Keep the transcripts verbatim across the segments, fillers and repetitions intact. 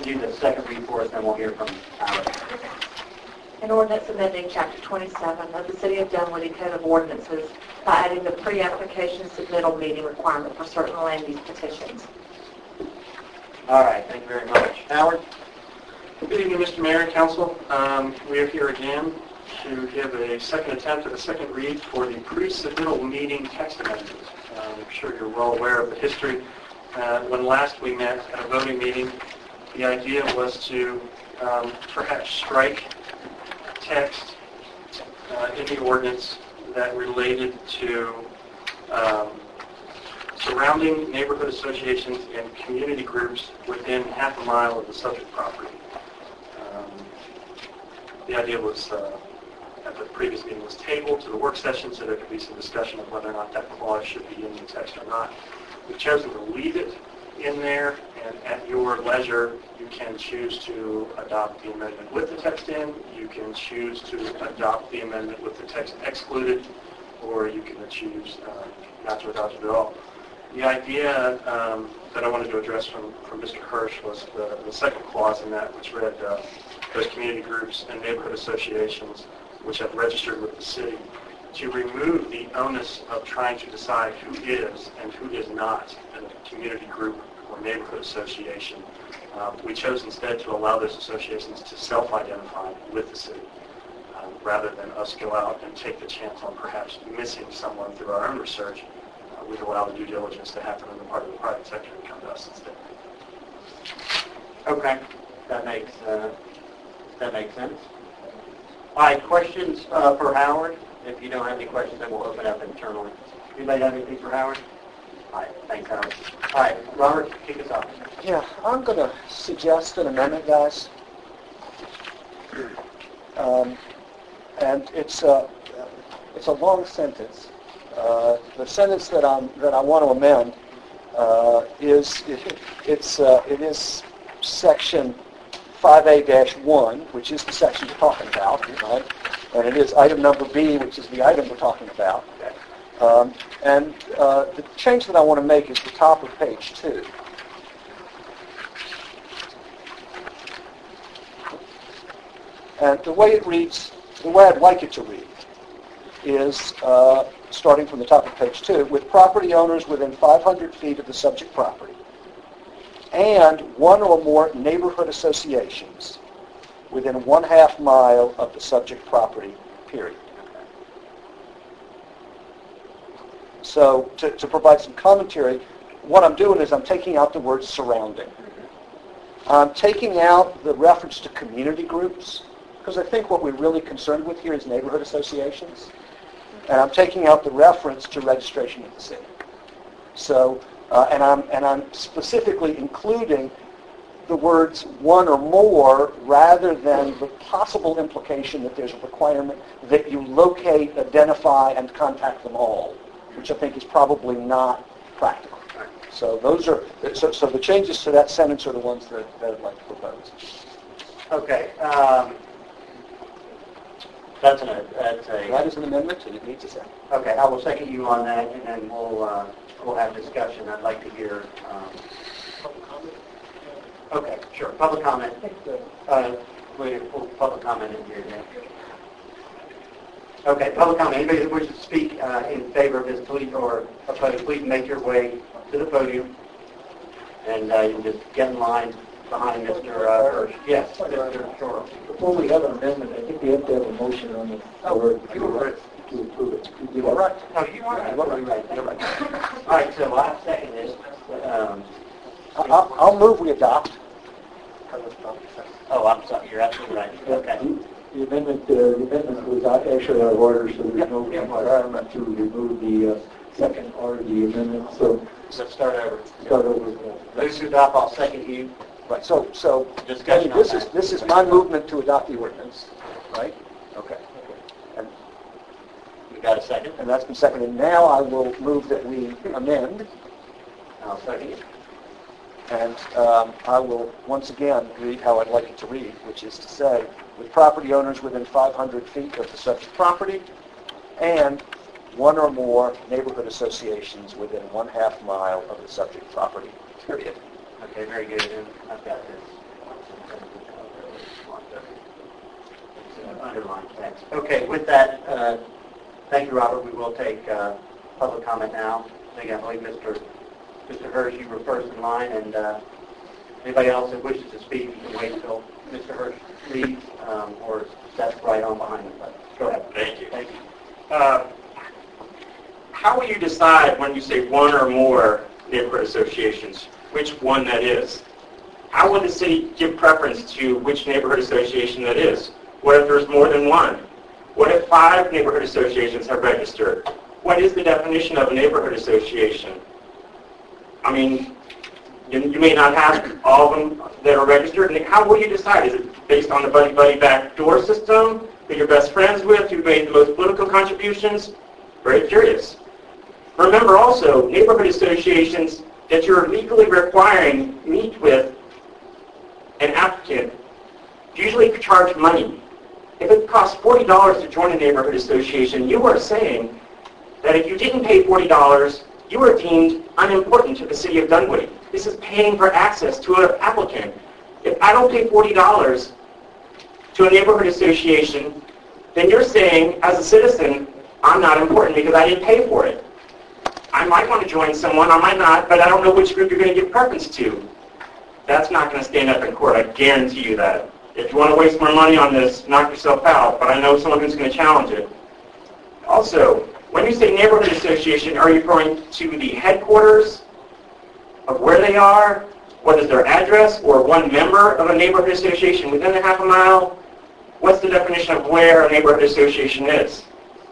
do the second read for us, then we'll hear from Alex. An ordinance amending Chapter twenty-seven of the City of Dunwoody Code of Ordinances by adding the pre-application submittal meeting requirement for certain land use petitions. All right, thank you very much. Howard? Good evening, Mister Mayor and Council. Um, we are here again to give a second attempt at a second read for the pre-submittal meeting text amendment. Uh, I'm sure you're well aware of the history. Uh, when last we met at a voting meeting, the idea was to um, perhaps strike text uh, in the ordinance that related to um, surrounding neighborhood associations and community groups within half a mile of the subject property. Um, the idea was, uh, at the previous meeting, was tabled to the work session so there could be some discussion of whether or not that clause should be in the text or not. We've chosen to leave it in there, and at your leisure, you can choose to adopt the amendment with the text in, you can choose to adopt the amendment with the text excluded, or you can choose uh, not to adopt it at all. The idea um, that I wanted to address from, from Mister Hirsch was the, the second clause in that, which read, uh, those community groups and neighborhood associations which have registered with the city, to remove the onus of trying to decide who is and who is not a community group or neighborhood association. Um, we chose instead to allow those associations to self-identify with the city, um, rather than us go out and take the chance on perhaps missing someone through our own research. Uh, we'd allow the due diligence to happen on the part of the private sector and come to us instead. Okay, that makes uh, that makes sense. All right, questions uh, for Howard? If you don't have any questions, then we'll open up internally. Anybody have anything for Howard? All right, thanks, Howard. All right, Robert, kick us off. Yeah, I'm going to suggest an amendment, guys. Um, and it's a, it's a long sentence. Uh, the sentence that I'm that I want to amend uh, is it, it's uh, it is section five A dash one, which is the section we're talking about, right? And it is item number B, which is the item we're talking about. Um, and uh, the change that I want to make is the top of page two. And the way it reads, the way I'd like it to read, is uh, starting from the top of page two, with property owners within five hundred feet of the subject property, and one or more neighborhood associations within one half mile of the subject property, period. So to, to provide some commentary, what I'm doing is I'm taking out the word surrounding. I'm taking out the reference to community groups, because I think what we're really concerned with here is neighborhood associations. And I'm taking out the reference to registration of the city. So, uh, and I'm and I'm specifically including the words one or more rather than the possible implication that there's a requirement that you locate, identify, and contact them all, which I think is probably not practical. So those are so, so the changes to that sentence are the ones that, that I'd like to propose. Okay. Um, that's an that's a that is an amendment, and it needs a second. Okay, I will second you on that, and then we'll uh, we'll have discussion. I'd like to hear. Um, Public comment? Okay, sure. Public comment. Uh, we'll public comment in here then. Okay, public comment. Anybody that wishes to speak uh, in favor of this, please, or opposed, please make your way to the podium, and uh, you can just get in line behind Mister Uh, Hirsch. Yes, Mister Shore. Before we have an amendment, I think we have to have a motion on the floor you were right. to approve it. You are right. No, you are right. You are right. You're right. All right, so I second this. Um, I'll, I'll move we adopt. oh, I'm sorry. You're absolutely right. Okay. The amendment, uh, the amendment was not actually out of order, so there's no requirement to remove the uh, second or the amendment. So So start over. start over. Those who adopt, I'll second you. Right. So, so Discussion on this is that. this is my movement to adopt the ordinance, right? Okay. And, You got a second? and that's been seconded. Now I will move that we amend, I'll second you. and um, I will once again read how I'd like it to read, which is to say, with property owners within five hundred feet of the subject property, and one or more neighborhood associations within one half mile of the subject property, period. Okay, very good. And I've got this. Underlined text. Okay, with that, uh, thank you, Robert. We will take uh, public comment now. Again, I believe Mister Mister Hirsch, you were first in line, and uh, anybody else that wishes to speak, you can wait until Mister Hirsch leaves, um, or Seth's right on behind him. But go ahead. Thank you. Thank you. Uh, how will you decide when you say one or more neighborhood associations, which one that is? How will the city give preference to which neighborhood association that is? What if there's more than one? What if five neighborhood associations have registered? What is the definition of a neighborhood association? I mean, you, you may not have all of them that are registered. And how will you decide? Is it based on the buddy-buddy backdoor system? Who you're best friends with? Who made the most political contributions? Very curious. Remember also, neighborhood associations that you're legally requiring meet with an applicant usually charge money. If it costs forty dollars to join a neighborhood association, you are saying that if you didn't pay forty dollars, you are deemed unimportant to the city of Dunwoody. This is paying for access to an applicant. If I don't pay forty dollars to a neighborhood association, then you're saying, as a citizen, I'm not important because I didn't pay for it. I might want to join someone, I might not, but I don't know which group you're going to give preference to. That's not going to stand up in court, I guarantee you that. If you want to waste more money on this, knock yourself out, but I know someone who's going to challenge it. Also, when you say neighborhood association, are you referring to the headquarters of where they are? What is their address? Or one member of a neighborhood association within a half a mile? What's the definition of where a neighborhood association is?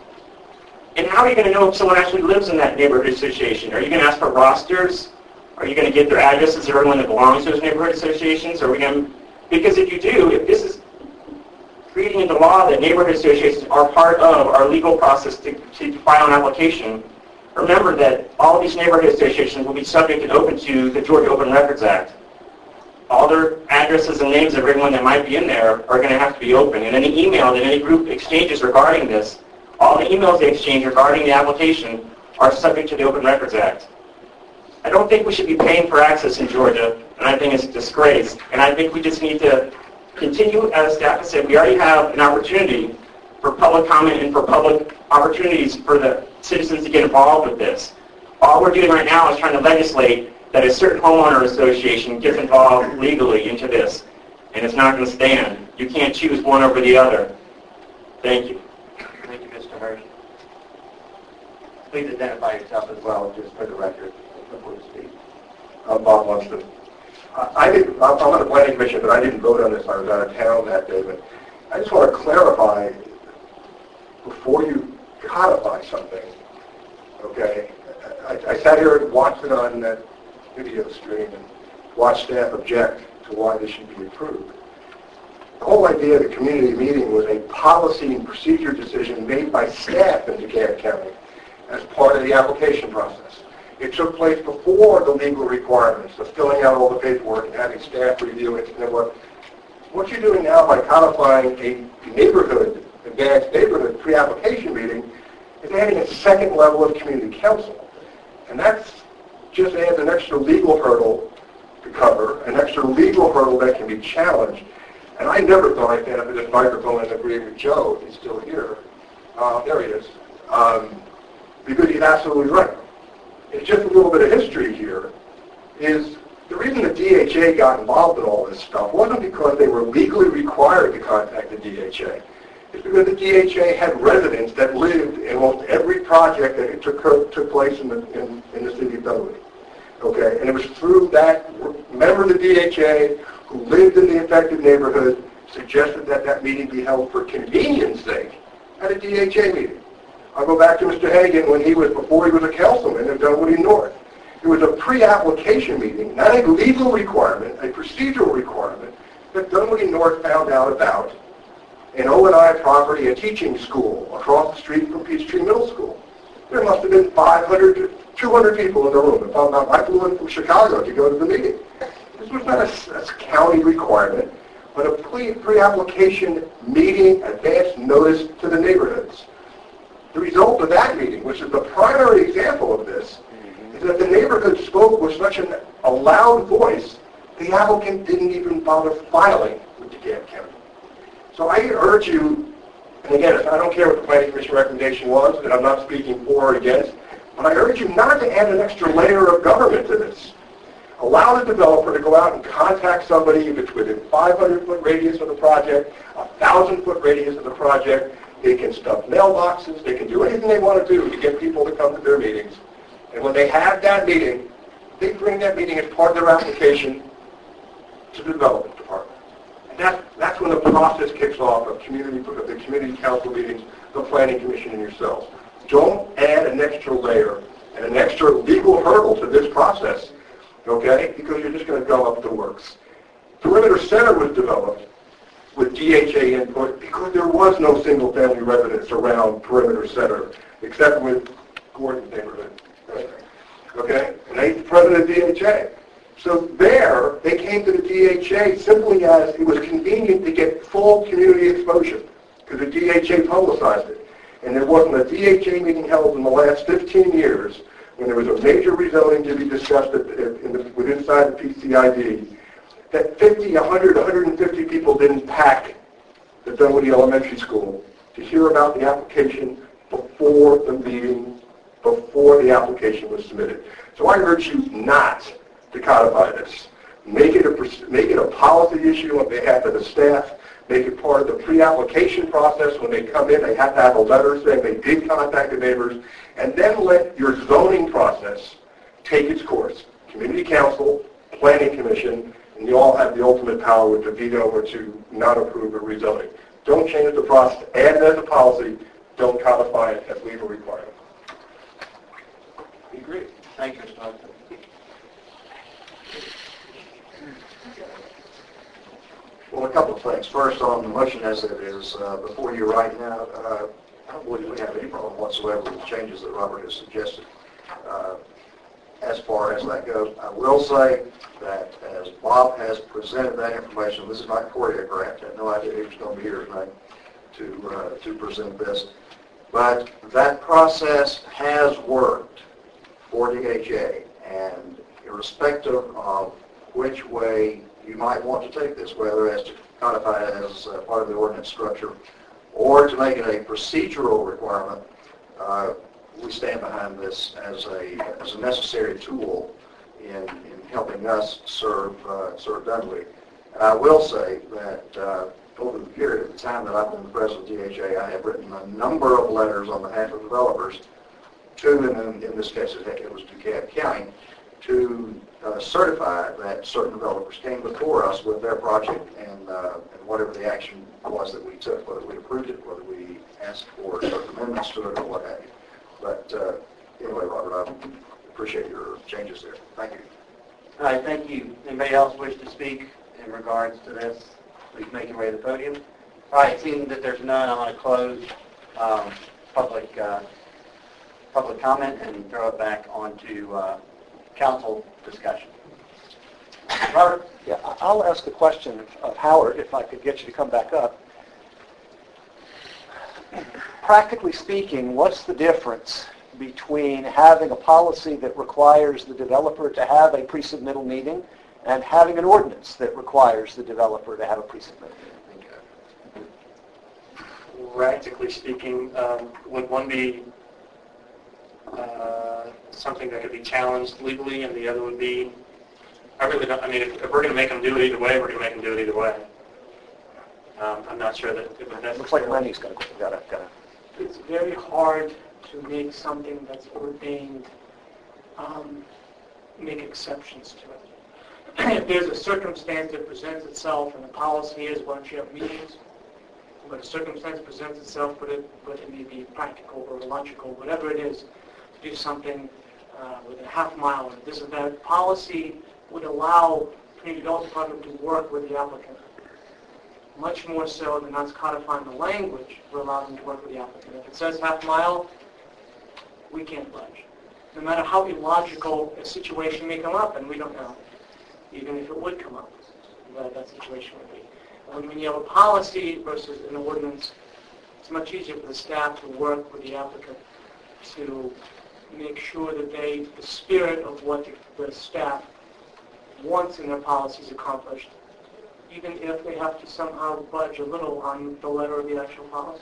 And how are you going to know if someone actually lives in that neighborhood association? Are you going to ask for rosters? Are you going to get their addresses of everyone that belongs to those neighborhood associations? Are we going to, because if you do, if this is reading into law that neighborhood associations are part of our legal process to, to file an application, remember that all these neighborhood associations will be subject and open to the Georgia Open Records Act. All their addresses and names of everyone that might be in there are going to have to be open. And any email that any group exchanges regarding this, all the emails they exchange regarding the application are subject to the Open Records Act. I don't think we should be paying for access in Georgia, and I think it's a disgrace. And I think we just need to continue, as staff has said, we already have an opportunity for public comment and for public opportunities for the citizens to get involved with this. All we're doing right now is trying to legislate that a certain homeowner association gets involved legally into this, and it's not going to stand. You can't choose one over the other. Thank you. Thank you, Mister Hirsch. Please identify yourself as well, just for the record, before you speak. I'm Bob Lunston. I, I didn't, I'm on the planning commission, but I didn't vote on this. I was out of town that day. But I just want to clarify, before you codify something, okay, I, I sat here and watched it on that video stream and watched staff object to why this should be approved. The whole idea of the community meeting was a policy and procedure decision made by staff in DeKalb County as part of the application process. It took place before the legal requirements of filling out all the paperwork and having staff review it. And what, what you're doing now by codifying a neighborhood, advanced neighborhood pre-application meeting is adding a second level of community council. And that's just adds an extra legal hurdle to cover, an extra legal hurdle that can be challenged. And I never thought I'd stand up at this microphone and agree with Joe, if he's still here. Uh, there he is. Um, because he's absolutely right. It's just a little bit of history here. Is the reason the D H A got involved in all this stuff wasn't because they were legally required to contact the D H A. It's because the D H A had residents that lived in almost every project that took, took place in the, in, in the city of Dunwoody. Okay, and it was through that member of the D H A who lived in the affected neighborhood suggested that that meeting be held for convenience sake at a D H A meeting. I'll go back to Mister Hagan when he was, before he was a councilman in Dunwoody North. It was a pre-application meeting, not a legal requirement, a procedural requirement that Dunwoody North found out about an O and I property, a teaching school across the street from Peachtree Middle School. There must have been five hundred to two hundred people in the room. If I'm not, I flew in from Chicago to go to the meeting. This was not a, a county requirement, but a pre, pre-application meeting, advance notice to the neighborhoods. The result of that meeting, which is the primary example of this, is that the neighborhood spoke with such an, a loud voice The applicant didn't even bother filing with DeKalb County. So I urge you, and again, I don't care what the Planning Commission recommendation was, and I'm not speaking for or against, but I urge you not to add an extra layer of government to this. Allow the developer to go out and contact somebody if it's within five hundred foot radius of the project, a one thousand foot radius of the project. They can stuff mailboxes. They can do anything they want to do to get people to come to their meetings. And when they have that meeting, they bring that meeting as part of their application to the development department. And that, that's when the process kicks off of community, of the community council meetings, the planning commission, and yourselves. Don't add an extra layer and an extra legal hurdle to this process, okay? Because you're just going to go up the works. Perimeter Center was developed with D H A input because there was no single-family residence around Perimeter Center except with Gordon's neighborhood, right? Okay? And he's the president of D H A. So there, they came to the D H A simply as it was convenient to get full community exposure because the D H A publicized it. And there wasn't a D H A meeting held in the last fifteen years when there was a major rezoning to be discussed at, in the, within inside the P C I D that fifty, one hundred, one hundred fifty people didn't pack the Dunwoody Elementary School to hear about the application before the meeting, before the application was submitted. So I urge you not to codify this. Make it a, make it a policy issue on behalf of the staff. Make it part of the pre-application process. When they come in, they have to have a letter saying they did contact the neighbors, and then let your zoning process take its course. Community council, planning commission, and you all have the ultimate power with the veto or to not approve a rezoning. Don't change the process. Add it as a policy. Don't codify it as legal requirement. We agree. Thank you, Mister Hudson. Well, a couple of things. First, on the motion as it is uh, before you right now, uh, I don't believe we have any problem whatsoever with the changes that Robert has suggested. Uh, as far as that goes, I will say that as Bob has presented that information, this is not choreographed. I had no idea he was going to be here tonight to, uh, to present this. But that process has worked for D H A, and irrespective of which way you might want to take this, whether as to codify it as uh, part of the ordinance structure or to make it a procedural requirement, uh, we stand behind this as a as a necessary tool in, in helping us serve uh, serve Dunwoody. And I will say that uh, over the period of the time that I've been the president of D H A, I have written a number of letters on behalf of developers to, and in, in this case it was DeKalb County, to uh, certify that certain developers came before us with their project and, uh, and whatever the action was that we took, whether we approved it, whether we asked for certain amendments to it or what have you. But uh, anyway, Robert, I appreciate your changes there. Thank you. All right, thank you. Anybody else wish to speak in regards to this? Please make your way to the podium. All right, seeing that there's none, I want to close um, public uh, public comment and throw it back onto uh, council discussion. Robert? Yeah, I- I'll ask the question of- of Howard, if I could get you to come back up. Practically speaking, what's the difference between having a policy that requires the developer to have a pre-submittal meeting and having an ordinance that requires the developer to have a pre-submittal meeting? Practically speaking, um, would one be uh, something that could be challenged legally, and the other would be, I really don't, I mean, if, if we're going to make them do it either way, we're going to make them do it either way. Um, I'm not sure that it would necessarily... Looks like Lenny's going to got it. Got it. It's very hard to make something that's ordained, um, make exceptions to it. If there's a circumstance that presents itself and the policy is why don't you have meetings, but a circumstance presents itself, but it, but it may be practical or logical, whatever it is, to do something uh, within a half mile. And this is that policy would allow the community development department to work with the applicant. Much more so than us codifying the language, we're allowing them to work with the applicant. If it says half mile, we can't budge. No matter how illogical a situation may come up, and we don't know, even if it would come up, what that situation would be. And when you have a policy versus an ordinance, it's much easier for the staff to work with the applicant to make sure that they, the spirit of what the, the staff once in their policy is accomplished, even if they have to somehow budge a little on the letter of the actual policy.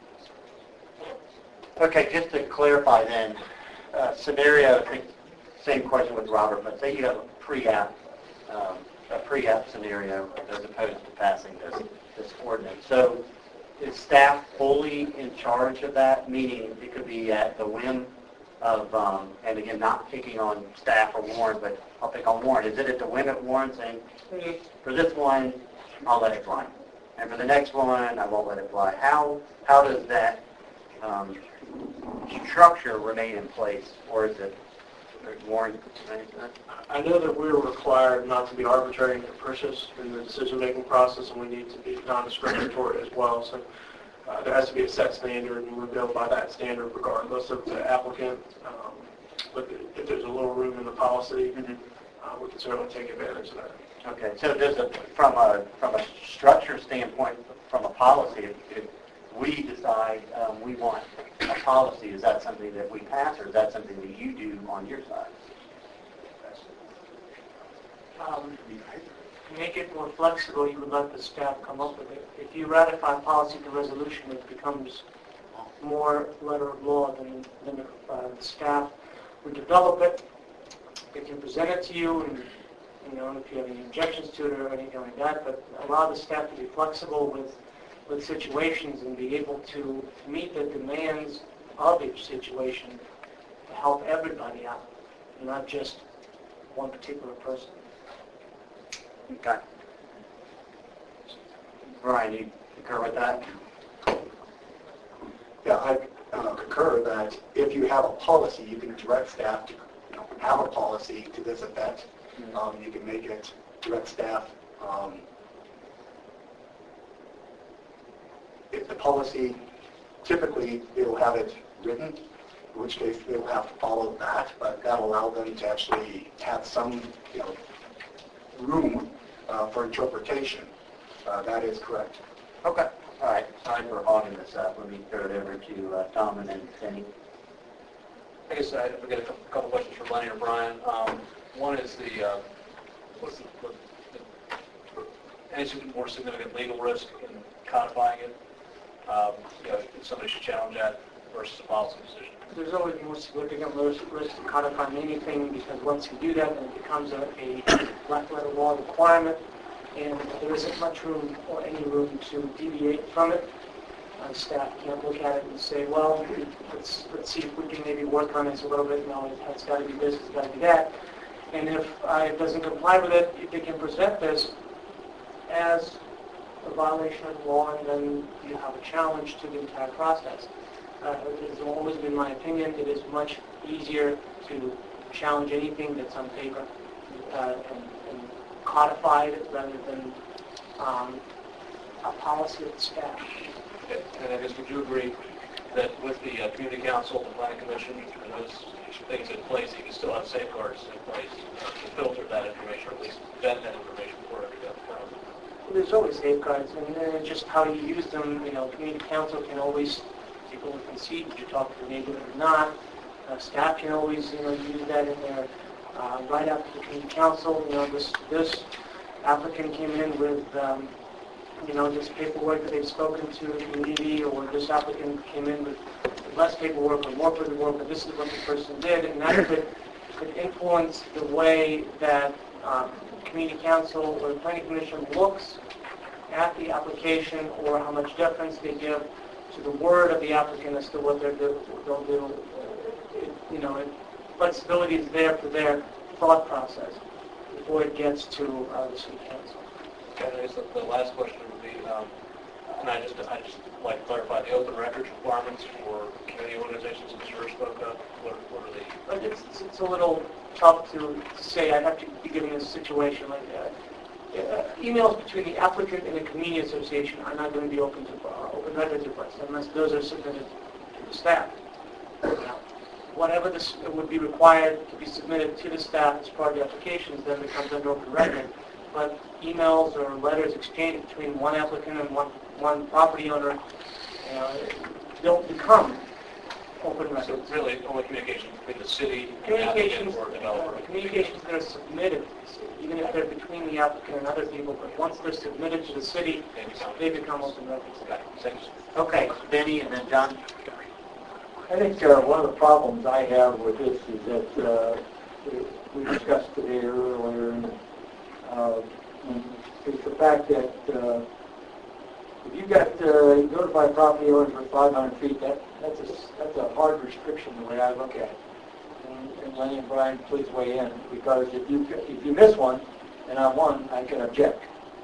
Okay, just to clarify then, uh, scenario, I think, same question with Robert, but say you have a pre-app, um, a pre-app scenario as opposed to passing this, this ordinance. So is staff fully in charge of that, meaning it could be at the whim of, um, and again, not picking on staff or Warren, but I'll pick on Warren. Is it at the whim of Warren saying, for this one, I'll let it fly, and for the next one, I won't let it fly? How, how does that um, structure remain in place, or is it Warren? I know that we're required not to be arbitrary and capricious in the decision-making process, and we need to be non-discriminatory as well. So uh, there has to be a set standard, and we go by that standard regardless of the applicant. Um, but if there's a little room in the policy, mm-hmm. uh, we can certainly take advantage of that. Okay, so does it, from a from a structure standpoint, from a policy, if, if we decide um, we want a policy, is that something that we pass, or is that something that you do on your side? Um, to make it more flexible, you would let the staff come up with it. If you ratify policy to resolution, it becomes more letter of law than, than if uh, the staff would develop it. They can present it to you, and you know, if you have any objections to it or anything like that, but allow the staff to be flexible with with situations and be able to meet the demands of each situation to help everybody out, not just one particular person. Okay. Brian, you concur with that? Yeah, I uh, concur that if you have a policy, you can direct staff to you know, have a policy to this effect. Mm-hmm. Um, you can make it direct staff. Um, if the policy, typically they'll have it written, in which case they'll have to follow that, but that'll allow them to actually have some, you know, room uh, for interpretation. Uh, that is correct. Okay. All right. Sorry for hogging this up. Let me throw it over to uh, Tom and then Cindy. I guess I have got a couple, couple questions for Lenny or Brian. Um, one is the, uh, what's the, what, the, any more significant legal risk in codifying it? Um, you know, if somebody should challenge that versus a policy decision. There's always more significant risk to codifying anything, because once you do that, then it becomes a, a black letter law requirement, and there isn't much room or any room to deviate from it. Uh, staff can't look at it and say, well, let's let's see if we can maybe work on this a little bit. No, it's got to be this, it's got to be that. And if uh, it doesn't comply with it, they can present this as a violation of law, and then you have a challenge to the entire process. Uh, it has always been my opinion, it is much easier to challenge anything that's on paper uh, and, and codify it rather than um, a policy of the staff. Okay. And I guess would you agree that with the uh, community council, the planning commission, and those things in place, you can still have safeguards in place uh, to filter that information, or at least vet that information before it goes to council? There's always safeguards, and then just how you use them. You know, community council can always take a look and see did you talk to the neighbor or not. Uh, staff can always, you know, use that in there. Uh, right after the community council, you know, this this applicant came in with, um, you know, this paperwork that they've spoken to the community, or this applicant came in with less paperwork or more paperwork, but this is what the person did, and that could could influence the way that um, community council or the planning commission looks at the application, or how much deference they give to the word of the applicant as to what they're do, they'll do. It, you know, it, flexibility is there for their thought process before it gets to uh, the city council. Okay, I guess the, the last question would be, um, and I just I just like to clarify the open records requirements for community organizations that Mister spoke of. What, what are they? But it's, it's, it's a little tough to say. I'd have to be given a situation like that. Uh, emails between the applicant and the community association are not going to be open to uh, open records requests unless those are submitted to the staff. Now, whatever this would be required to be submitted to the staff as part of the applications then becomes under open record. But emails or letters exchanged between one applicant and one one property owner, you know, don't become open records. So really, only communication between the city Communications, and the applicant or developer. uh, communications that are submitted to the city. even if they're between the applicant and other people, but once they're submitted to the city, they become open records. Okay, Benny and then John. I think uh, one of the problems I have with this is that uh, we discussed today earlier, and, uh, it's the fact that uh, if you got uh, notified property owners with five hundred feet, that that's a that's a hard restriction the way I look at it. And, and Lenny and Brian, please weigh in, because if you if you miss one, and I won, I can object.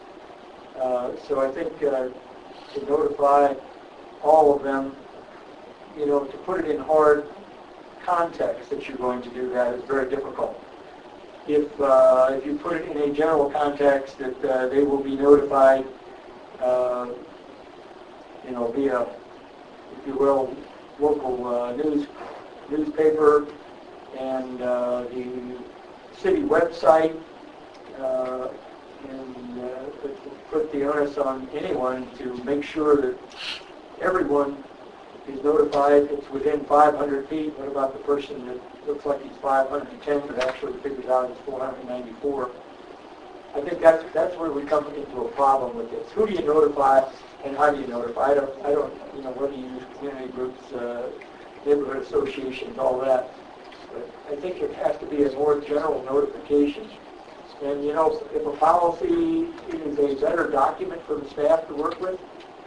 Uh, so I think uh, to notify all of them, you know, to put it in hard context that you're going to do that is very difficult. If uh, if you put it in a general context that uh, they will be notified, uh, you know, via, if you will, local uh, news newspaper and uh, the city website, uh, and uh, put the onus on anyone to make sure that everyone is notified. It's within five hundred feet. What about the person that looks like he's five hundred ten but actually figures out it's four hundred ninety-four? I think that's that's where we come into a problem with this. Who do you notify and how do you notify? I don't, I don't you know, whether you use community groups, uh, neighborhood associations, all that. But I think it has to be a more general notification. And, you know, if a policy is a better document for the staff to work with,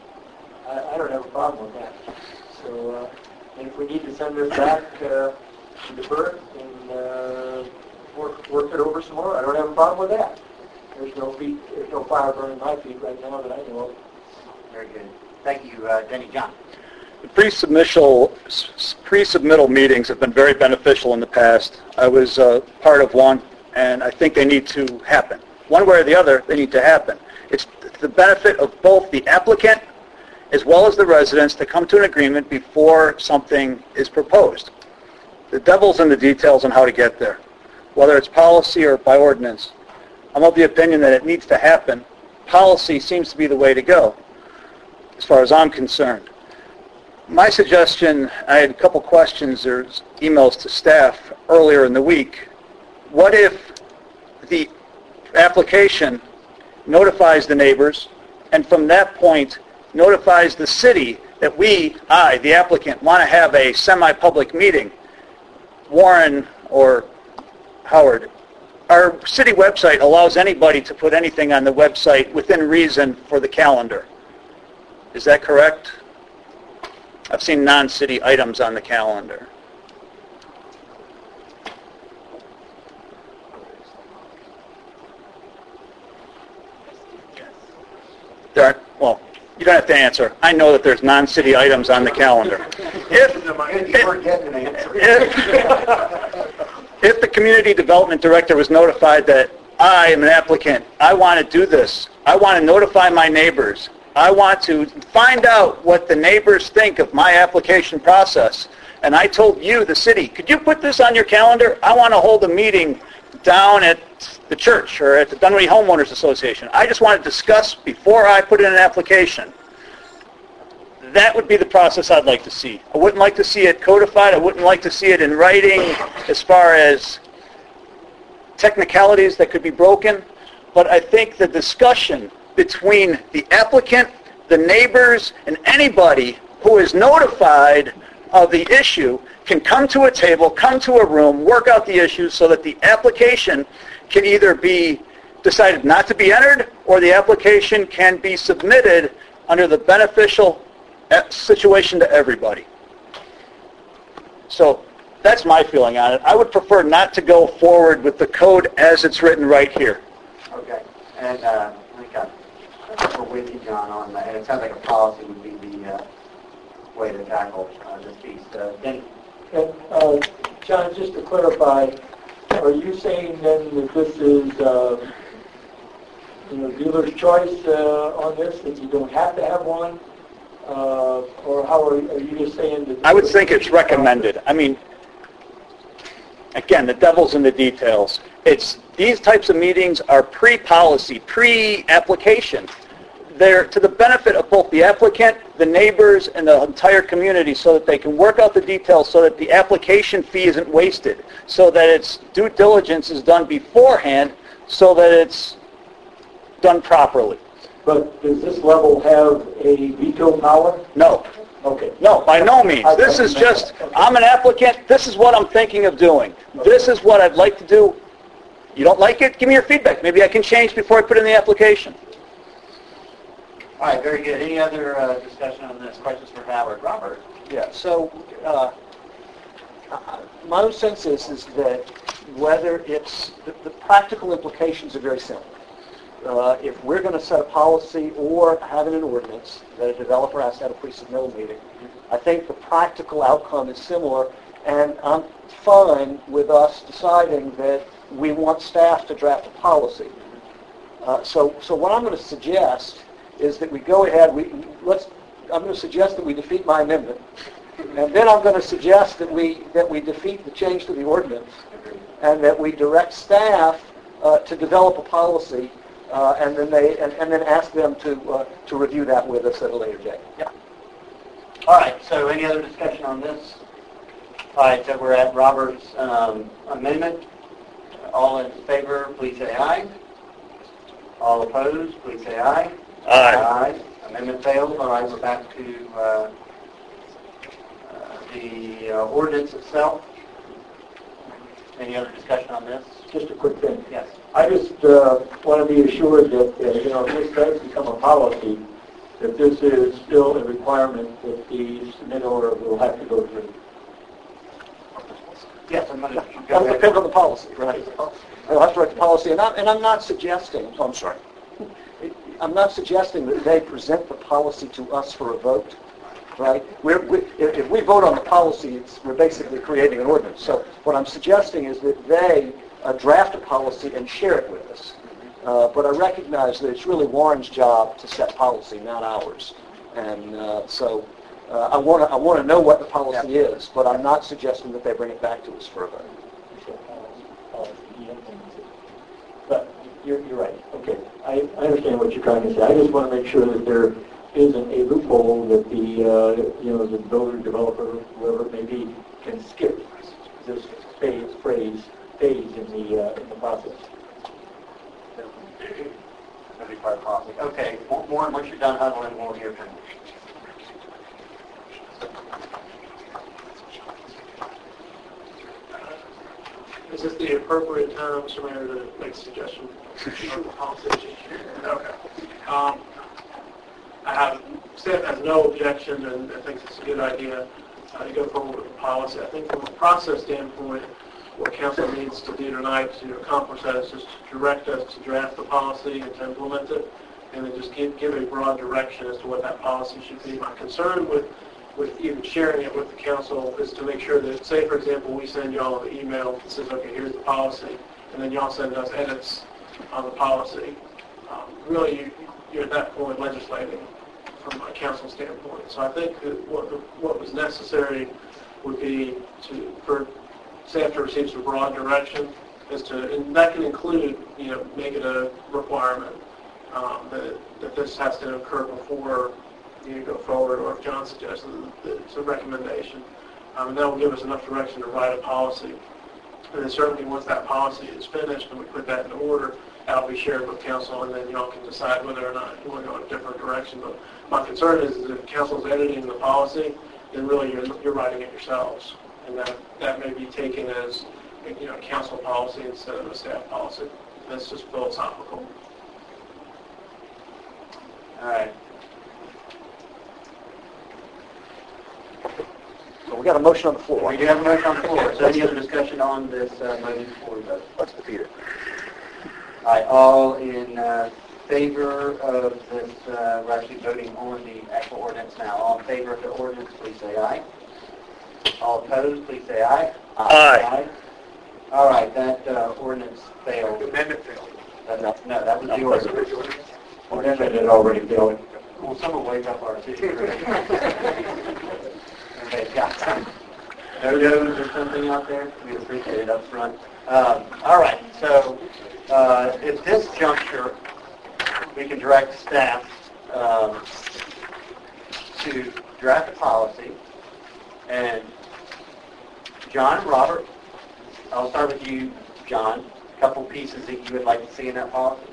I, I don't have a problem with that. So, uh, and if we need to send this back uh, to defer it and uh, work, work it over some more, I don't have a problem with that. There's no feet, there's no fire burning my feet right now that I know of. Very good. Thank you, uh, Denny. John. The pre-submittal, pre-submittal meetings have been very beneficial in the past. I was uh, part of one, and I think they need to happen. One way or the other, they need to happen. It's the benefit of both the applicant as well as the residents to come to an agreement before something is proposed. The devil's in the details on how to get there, whether it's policy or by ordinance. I'm of the opinion that it needs to happen. Policy seems to be the way to go, as far as I'm concerned. My suggestion, I had a couple questions, there's emails to staff earlier in the week. What if the application notifies the neighbors, and from that point notifies the city that we, I, the applicant, want to have a semi-public meeting? Warren or Howard, our city website allows anybody to put anything on the website within reason for the calendar. Is that correct? I've seen non-city items on the calendar. There are, well, you don't have to answer. I know that there's non-city items on the calendar. If, if, if the community development director was notified that I am an applicant, I want to do this, I want to notify my neighbors, I want to find out what the neighbors think of my application process, and I told you, the city, could you put this on your calendar? I want to hold a meeting down at the church or at the Dunwoody Homeowners Association. I just want to discuss before I put in an application. That would be the process I'd like to see. I wouldn't like to see it codified. I wouldn't like to see it in writing as far as technicalities that could be broken. But I think the discussion between the applicant, the neighbors, and anybody who is notified of the issue can come to a table, come to a room, work out the issues so that the application can either be decided not to be entered or the application can be submitted under the beneficial situation to everybody. So that's my feeling on it. I would prefer not to go forward with the code as it's written right here. Okay. And uh, I think I'm with you, John, on that. And it sounds like a policy would be the uh, way to tackle uh, this piece. Uh, Denny. And, uh, John, just to clarify, are you saying then that this is, uh, you know, dealer's choice uh, on this, that you don't have to have one? Uh, or how are, are you just saying that... I would think it's recommended. I mean, again, the devil's in the details. It's these types of meetings are pre-policy, pre-application. They're to the benefit of both the applicant, the neighbors, and the entire community so that they can work out the details so that the application fee isn't wasted, so that its due diligence is done beforehand so that it's done properly. But does this level have a veto power? No. Okay. No, by no means. This is just, I'm an applicant, this is what I'm thinking of doing. This is what I'd like to do. You don't like it? Give me your feedback. Maybe I can change before I put in the application. All right, very good. Any other uh, discussion on this? Questions for Howard? Robert? Yeah, so uh, uh, my own sense is, is that whether it's, the, the practical implications are very simple. Uh, if we're going to set a policy or have an ordinance that a developer has to have a pre-submittal meeting, I think the practical outcome is similar, and I'm fine with us deciding that we want staff to draft a policy. Uh, so, so what I'm going to suggest is that we go ahead. We let's. I'm going to suggest that we defeat my amendment, and then I'm going to suggest that we that we defeat the change to the ordinance, and that we direct staff uh, to develop a policy. Uh, and then they, and, and then ask them to uh, to review that with us at a later date. Yeah. All right. So, any other discussion on this? All right. So we're at Robert's um, amendment. All in favor, please say aye. All opposed, please say aye. Aye. Aye. Amendment failed. All right. We're back to uh, uh, the uh, ordinance itself. Any other discussion on this? Just a quick thing. Yes. I just uh, want to be assured that, uh, you know, if this does become a policy, that this is still a requirement that the submitter will have to go through. Yes, I'm going to That'll depend on the policy, right? I'll have to write the policy, and I'm, and I'm not suggesting, oh, I'm sorry, I'm not suggesting that they present the policy to us for a vote, right? We're, we, if, if we vote on the policy, it's, we're basically creating an ordinance. So what I'm suggesting is that they uh, draft a policy and share it with us. Uh, but I recognize that it's really Warren's job to set policy, not ours. And uh, so uh, I want to I want to know what the policy is, but I'm not suggesting that they bring it back to us for a vote. But you're, you're right. Okay. I, I understand what you're trying to say. I just want to make sure that there isn't a loophole that the, uh, you know, the builder, developer, whoever it may be, can skip this phase, phrase, phase in the, uh, in the process. That'd be part of the policy. Okay. Warren, once you're done huddling, we'll hear from you. Is this the appropriate time, Mister Mayor, to make a suggestion on the policy? Okay. Um, I have, staff has no objection and I think it's a good idea uh, to go forward with the policy. I think from a process standpoint, what council needs to do tonight to accomplish that is just to direct us to draft the policy and to implement it, and then just give, give a broad direction as to what that policy should be. My concern with with even sharing it with the council is to make sure that, say for example, we send y'all an email that says, okay, here's the policy, and then y'all send us edits on the policy. Um, really, you, you're at that point legislating from a council standpoint. So I think that what, the, what was necessary would be to, for staff to receive some broad direction as to, and that can include, you know, make it a requirement um, that, that this has to occur before you go forward, or if John suggests that it's a recommendation. Um, and that will give us enough direction to write a policy. And then certainly once that policy is finished and we put that in order, that'll be shared with council, and then y'all can decide whether or not you want to go in a different direction. But my concern is, is if council's editing the policy, then really you're, you're writing it yourselves. And that, that may be taken as, you know, council policy instead of a staff policy. That's just philosophical. All right. So we got a motion on the floor. We do have a motion on the floor. So any other discussion on this uh, motion before we vote? Let's defeat it. All right, all in uh, favor of this, uh, we're actually voting on the actual ordinance now. All in favor of the ordinance, please say aye. All opposed, please say aye. Aye. Aye. All right, that uh, ordinance failed. The amendment failed. Uh, no, no, that was the ordinance. Ordinance had already failed. Well, someone wake up our city. Okay, yeah. No no's or something out there? We appreciate it up front. Um, all right, so uh, at this juncture, we can direct staff um, to draft a policy. And John and Robert, I'll start with you, John, couple pieces that you would like to see in that policy?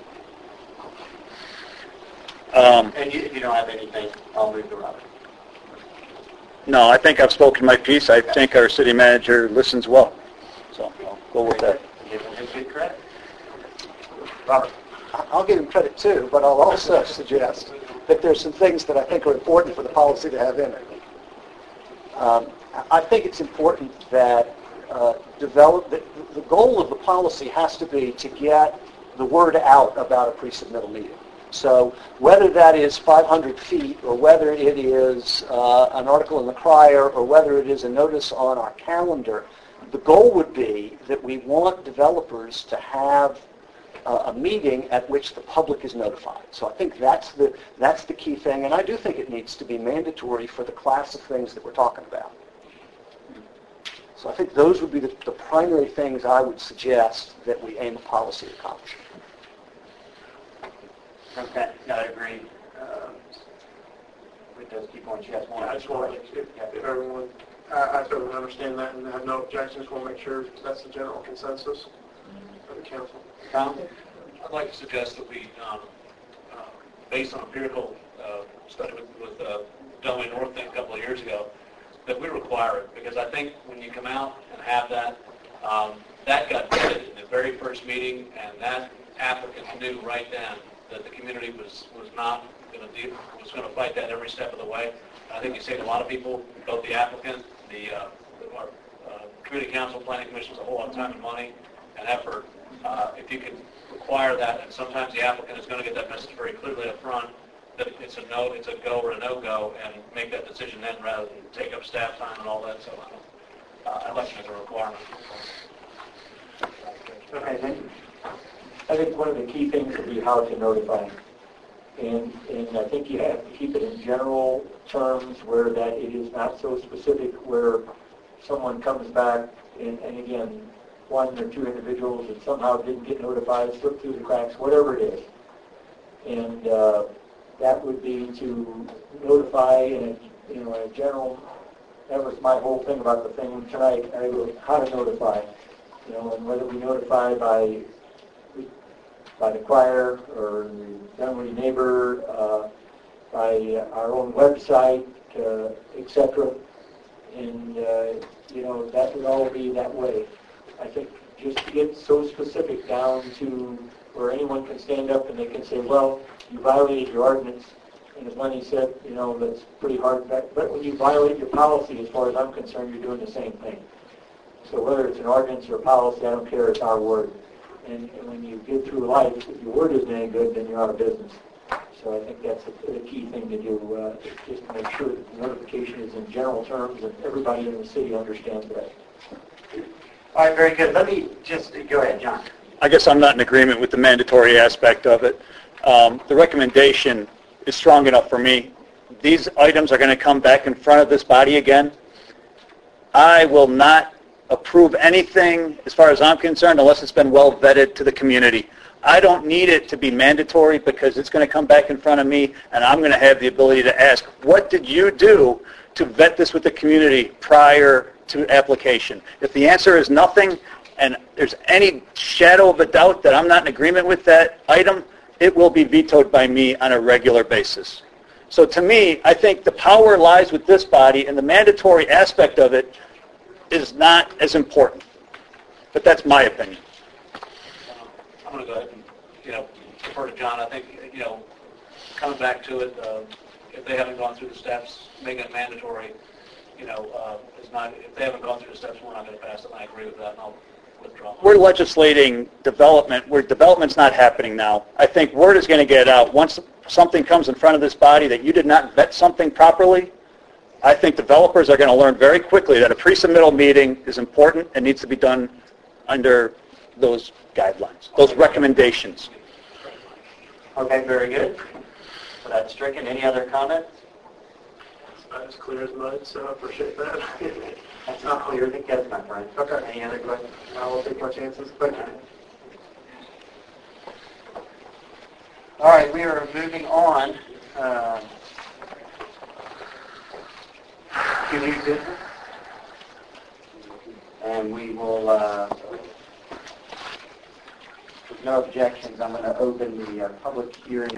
Um, And you, if you don't have anything, I'll move to Robert. no, I think I've spoken my piece. I think our city manager listens well. So I'll go with that. Give him his good credit. Robert. I'll give him credit too, but I'll also suggest that there's some things that I think are important for the policy to have in it. Um, I think it's important that uh, develop, the, the goal of the policy has to be to get the word out about a pre-submittal meeting. So whether that is five hundred feet or whether it is uh, an article in the Crier or whether it is a notice on our calendar, the goal would be that we want developers to have uh, a meeting at which the public is notified. So I think that's the, that's the key thing, and I do think it needs to be mandatory for the class of things that we're talking about. So I think those would be the, the primary things I would suggest that we aim a policy to accomplish. Okay, no, I agree. Um, with those key points, you guys want I to... just want to, if, if everyone, I, I totally understand that and have no objections, want to make sure that's the general consensus of the council. Tom? I'd like to suggest that we, um, uh, based on a empirical uh, study with, with uh, Delaware North Thing a couple of years ago, that we require it, because I think when you come out and have that, um, that got vetted in the very first meeting, and that applicant knew right then that the community was, was not going to do, was going to fight that every step of the way. And I think you saved a lot of people, both the applicant, the, uh, our uh, community council, planning commission, a whole lot of time and money and effort. Uh, if you can require that, and sometimes the applicant is going to get that message very clearly up front, that it's a no, it's a go or a no-go, and make that decision then rather than take up staff time and all that. So uh, I'd like to make a requirement. Okay, thank you. I think one of the key things would be how to notify. And, and I think you have to keep it in general terms where that it is not so specific where someone comes back and, and again, one or two individuals that somehow didn't get notified, slipped through the cracks, whatever it is. And uh, that would be to notify in a, you know, in a general, that was my whole thing about the thing tonight, I wrote how to notify, you know, and whether we notify by by the Crier or the Dunwoody Neighbor, uh, by our own website, uh, et cetera. And, uh, you know, that would all be that way. I think just to get so specific down to where anyone can stand up and they can say, well, you violated your ordinance. And as Lenny said, you know, that's pretty hard. But when you violate your policy, as far as I'm concerned, you're doing the same thing. So whether it's an ordinance or a policy, I don't care, it's our word. And, and when you get through life, if your word isn't any good, then you're out of business. So I think that's a, a key thing to do, uh, just to make sure that the notification is in general terms and everybody in the city understands that. All right, very good. Let me just, go ahead, John. I guess I'm not in agreement with the mandatory aspect of it. Um, the recommendation is strong enough for me. These items are going to come back in front of this body again. I will not approve anything, as far as I'm concerned, unless it's been well vetted to the community. I don't need it to be mandatory because it's going to come back in front of me, and I'm going to have the ability to ask, what did you do to vet this with the community prior to application? If the answer is nothing, and there's any shadow of a doubt that I'm not in agreement with that item, it will be vetoed by me on a regular basis. So to me, I think the power lies with this body, and the mandatory aspect of it is not as important. But that's my opinion. I'm going to go ahead and, you know, defer to John. I think, you know, coming back to it, uh, if they haven't gone through the steps, making it mandatory, you know, uh, is not, if they haven't gone through the steps, we're not going to pass it, and I agree with that, and I'll withdraw. We're legislating development where development's not happening now. I think word is going to get out. Once something comes in front of this body that you did not vet something properly, I think developers are going to learn very quickly that a pre-submittal meeting is important and needs to be done under those guidelines, those recommendations. Okay, very good. So that's stricken. Any other comments? It's not as clear as mud, so I appreciate that. That's not clear as it gets, my friend. Okay. Any other questions? I will take my chances. Thank you. All right, we are moving on uh, to new business. And we will, uh, no objections, I'm going to open the uh, public hearing